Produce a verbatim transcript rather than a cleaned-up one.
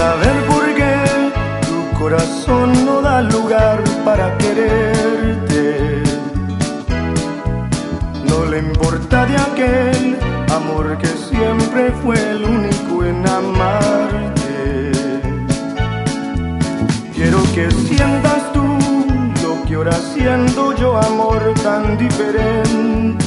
saber por qué tu corazón no da lugar para quererte. No le importa de aquel amor que siempre fue el único en amarte. Quiero que sientas tú lo que ahora siento yo, amor tan diferente.